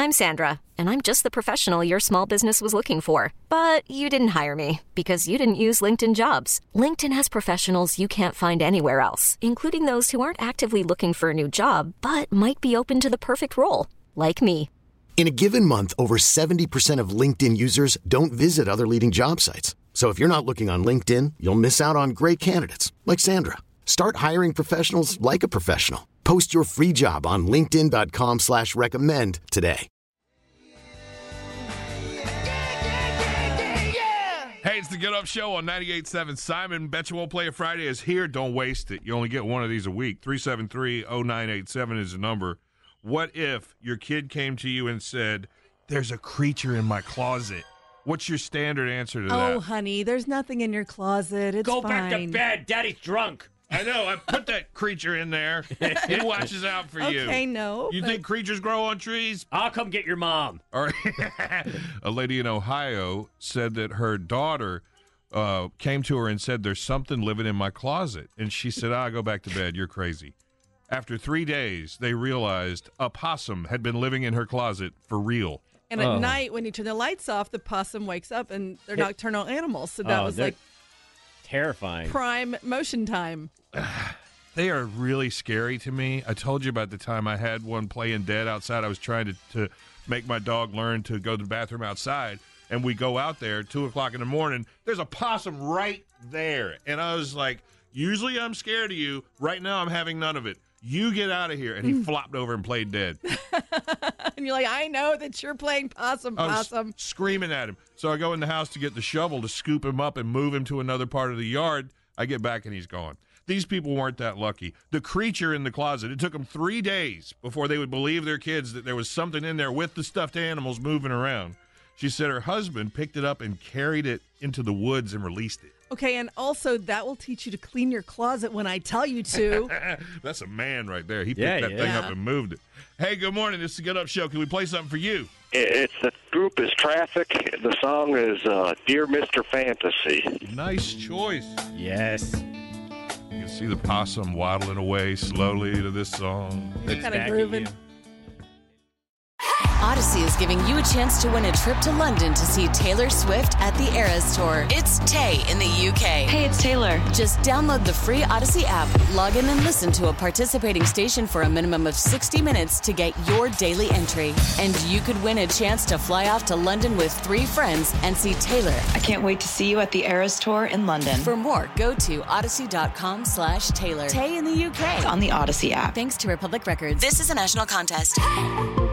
I'm Sandra, and I'm just the professional your small business was looking for. But you didn't hire me because you didn't use LinkedIn Jobs. LinkedIn has professionals you can't find anywhere else, including those who aren't actively looking for a new job, but might be open to the perfect role, like me. In a given month, over 70% of LinkedIn users don't visit other leading job sites. So if you're not looking on LinkedIn, you'll miss out on great candidates like Sandra. Start hiring professionals like a professional. Post your free job on linkedin.com/recommend today. Hey, it's the Get Up Show on 98.7. Simon, Bet You Won't Play a Friday is here. Don't waste it. You only get one of these a week. 373-0987 is the number. What if your kid came to you and said, there's a creature in my closet? What's your standard answer to that? Oh, honey, there's nothing in your closet. It's Go fine. back to bed. Daddy's drunk. I know. I put that creature in there. He watches out for you. Okay, no. You think creatures grow on trees? I'll come get your mom. All right. A lady in Ohio said that her daughter came to her and said, there's something living in my closet. And she said, go back to bed. You're crazy. After 3 days, they realized a possum had been living in her closet for real. And at night, when you turn the lights off, the possum wakes up, and they're nocturnal animals. So that was like terrifying. Prime motion time. They are really scary to me. I told you about the time I had one playing dead outside. I was trying to make my dog learn to go to the bathroom outside. And we go out there, 2 o'clock in the morning. There's a possum right there. And I was like, usually I'm scared of you. Right now I'm having none of it. You get out of here. And he flopped over and played dead. And you're like, I know that you're playing possum. I was screaming at him. So I go in the house to get the shovel to scoop him up and move him to another part of the yard. I get back and he's gone. These people weren't that lucky. The creature in the closet, it took them 3 days before they would believe their kids that there was something in there with the stuffed animals moving around. She said her husband picked it up and carried it into the woods and released it. Okay, and also that will teach you to clean your closet when I tell you to. That's a man right there. He picked that thing up and moved it. Hey, good morning. This is the Get Up Show. Can we play something for you? The group is Traffic. The song is Dear Mr. Fantasy. Nice choice. Yes. You can see the possum waddling away slowly to this song. It's kind of grooving. Odyssey is giving you a chance to win a trip to London to see Taylor Swift at the Eras Tour. It's Tay in the UK. Hey, it's Taylor. Just download the free Odyssey app, log in and listen to a participating station for a minimum of 60 minutes to get your daily entry. And you could win a chance to fly off to London with 3 friends and see Taylor. I can't wait to see you at the Eras Tour in London. For more, go to odyssey.com/Taylor. Tay in the UK. It's on the Odyssey app. Thanks to Republic Records. This is a national contest.